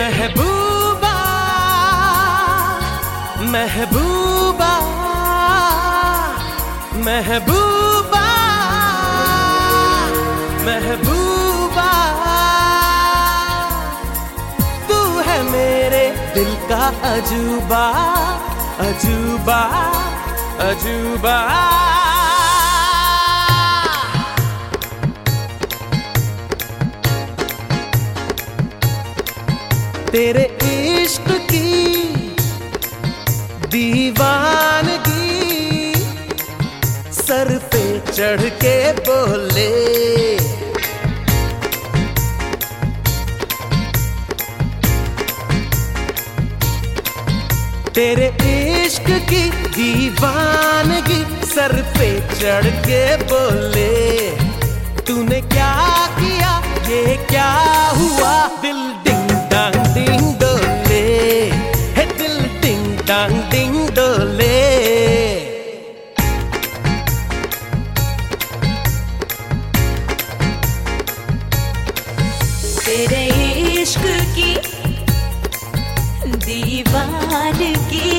महबूबा महबूबा महबूबा महबूबा, तू है मेरे दिल का अजूबा अजूबा अजूबा। तेरे इश्क की दीवानगी सर पे चढ़ के बोले, तेरे इश्क की दीवानगी सर पे चढ़ के बोले, तूने क्या किया ये क्या हुआ, दिल डिंग डांग डिंग डोले, है दिल डिंग डांग डिंग डोले। तेरे इश्क की दीवानगी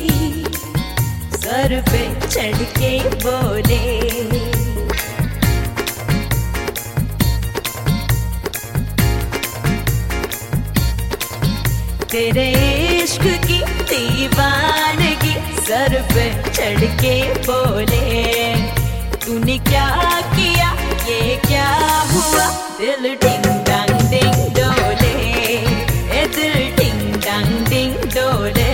सर पे चढ़ के बोले, तेरे इश्क की दीवानगी सर पे चढ़ के बोले, तूने क्या किया ये क्या हुआ, दिल डिंग डांग डिंग डोले, ए दिल डिंग डांग डिंग डोले।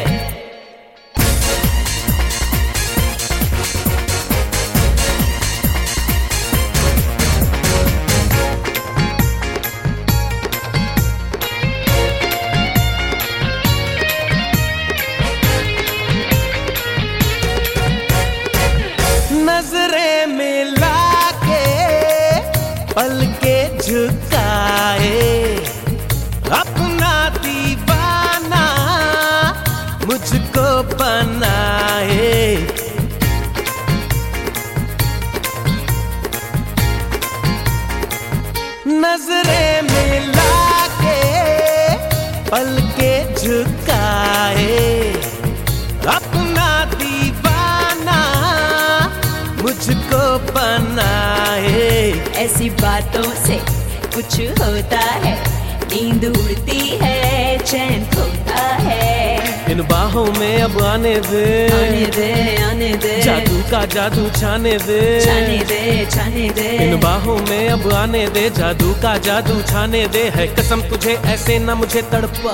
नजरें मिला के पलके झुकाए, अपना दीवाना मुझको बनाए, नजरें मिला के पलके झुकाए, अपना दीवाना मुझको बनाए। ऐसी बातों से कुछ होता है, नींद उड़ती है चैन खोता है, इन बाहों में अब आने दे आने दे आने दे, जादू का जादू छाने दे छाने दे छाने दे, इन बाहों में अब आने दे, जादू का जादू छाने दे, है कसम तुझे ऐसे ना मुझे तड़पा।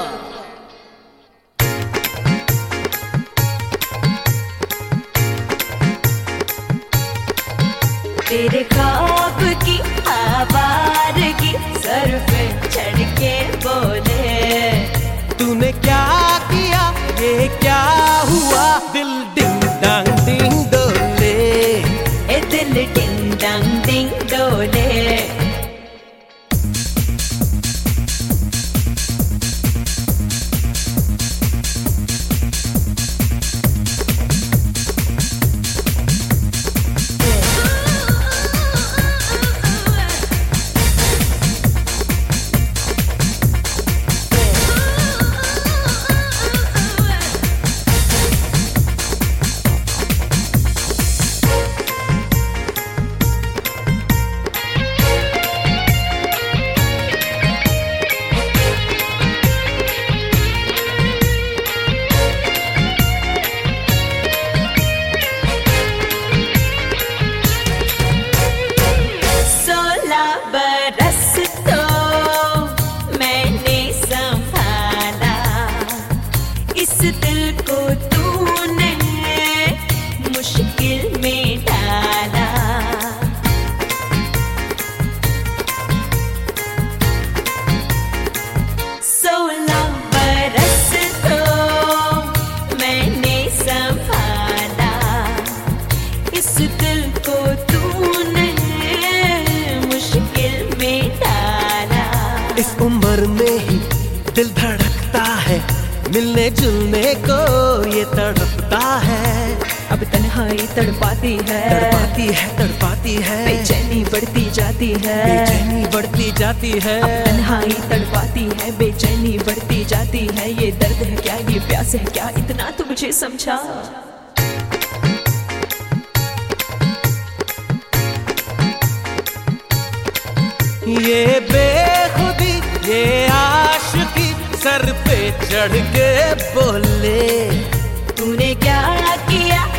तेरे ख्वाब की आवारगी सर पे चढ़ के बोले, तूने क्या किया ये क्या हुआ, दिल डिंग डांग डिंग डोले, ए दिल डिंग डांग डिंग डोले। इस दिल को तूने मुश्किल में डाला, 16 बरस तो मैंने संभाला, इस दिल को तूने मुश्किल में डाला। इस उम्र में ही दिल धड़कता है, मिलने जुलने को ये तड़पता है, अब तन्हाई तड़पाती है तड़पाती है तड़पाती है, बेचैनी बढ़ती जाती जाती है, बेचैनी बढ़ती जाती है, तन्हाई तड़पाती है, बेचैनी बढ़ती जाती है। ये दर्द है क्या, ये प्यास है क्या, इतना तो मुझे समझा। ये बेखुदी ये आशिकी सर पे चढ़ के बोले, तूने क्या किया